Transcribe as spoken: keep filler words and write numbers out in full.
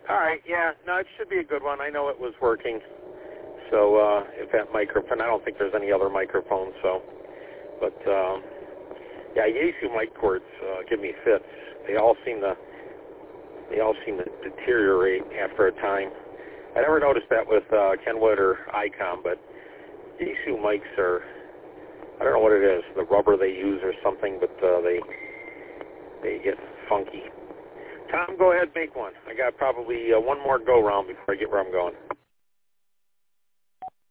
All right, yeah, no, it should be a good one. I know it was working. So uh, if that microphone, I don't think there's any other microphone. So, but um, yeah, Yaesu mic cords uh, give me fits. They all seem to, they all seem to deteriorate after a time. I never noticed that with uh, Kenwood or ICOM, but Yaesu mics are, I don't know what it is, the rubber they use or something, but uh, they they get funky. Tom, go ahead, make one. I got probably uh, one more go round before I get where I'm going.